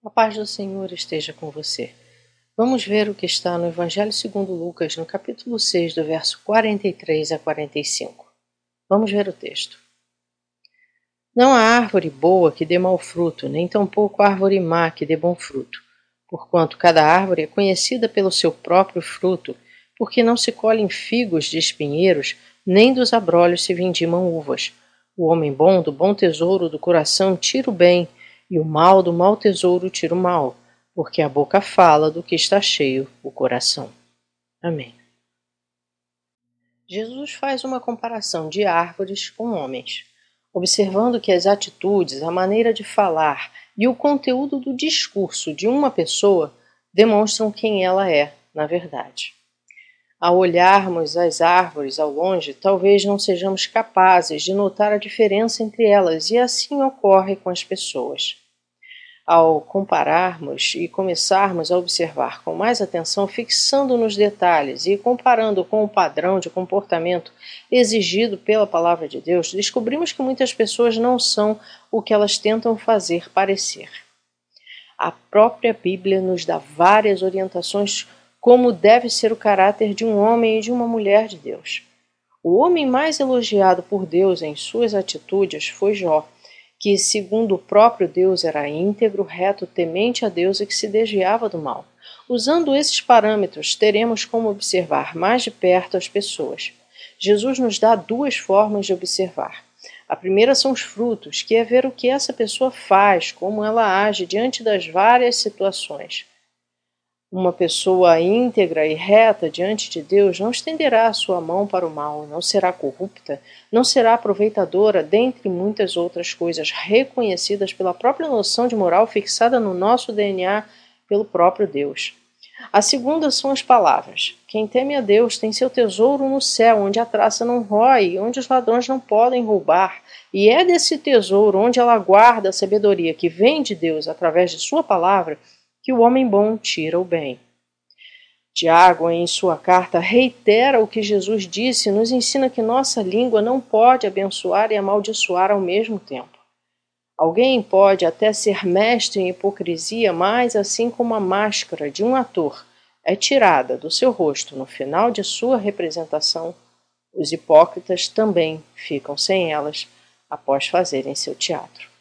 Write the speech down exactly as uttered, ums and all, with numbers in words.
A paz do Senhor esteja com você. Vamos ver o que está no Evangelho segundo Lucas, no capítulo seis, do verso quarenta e três a quarenta e cinco. Vamos ver o texto. Não há árvore boa que dê mau fruto, nem tampouco árvore má que dê bom fruto. Porquanto cada árvore é conhecida pelo seu próprio fruto, porque não se colhem figos de espinheiros, nem dos abrolhos se vindimam uvas. O homem bom do bom tesouro do coração tira o bem, e o mal do mau tesouro tira o mal, porque a boca fala do que está cheio o coração. Amém. Jesus faz uma comparação de árvores com homens, observando que as atitudes, a maneira de falar e o conteúdo do discurso de uma pessoa demonstram quem ela é, na verdade. Ao olharmos as árvores ao longe, talvez não sejamos capazes de notar a diferença entre elas, e assim ocorre com as pessoas. Ao compararmos e começarmos a observar com mais atenção, fixando nos detalhes e comparando com o padrão de comportamento exigido pela Palavra de Deus, descobrimos que muitas pessoas não são o que elas tentam fazer parecer. A própria Bíblia nos dá várias orientações como deve ser o caráter de um homem e de uma mulher de Deus. O homem mais elogiado por Deus em suas atitudes foi Jó, que, segundo o próprio Deus, era íntegro, reto, temente a Deus e que se desviava do mal. Usando esses parâmetros, teremos como observar mais de perto as pessoas. Jesus nos dá duas formas de observar. A primeira são os frutos, que é ver o que essa pessoa faz, como ela age diante das várias situações. Uma pessoa íntegra e reta diante de Deus não estenderá a sua mão para o mal, não será corrupta, não será aproveitadora, dentre muitas outras coisas reconhecidas pela própria noção de moral fixada no nosso D N A pelo próprio Deus. A segunda são as palavras. Quem teme a Deus tem seu tesouro no céu, onde a traça não rói, onde os ladrões não podem roubar. E é desse tesouro, onde ela guarda a sabedoria que vem de Deus através de sua palavra, que o homem bom tira o bem. Tiago, em sua carta, reitera o que Jesus disse e nos ensina que nossa língua não pode abençoar e amaldiçoar ao mesmo tempo. Alguém pode até ser mestre em hipocrisia, mas assim como a máscara de um ator é tirada do seu rosto no final de sua representação, os hipócritas também ficam sem elas após fazerem seu teatro.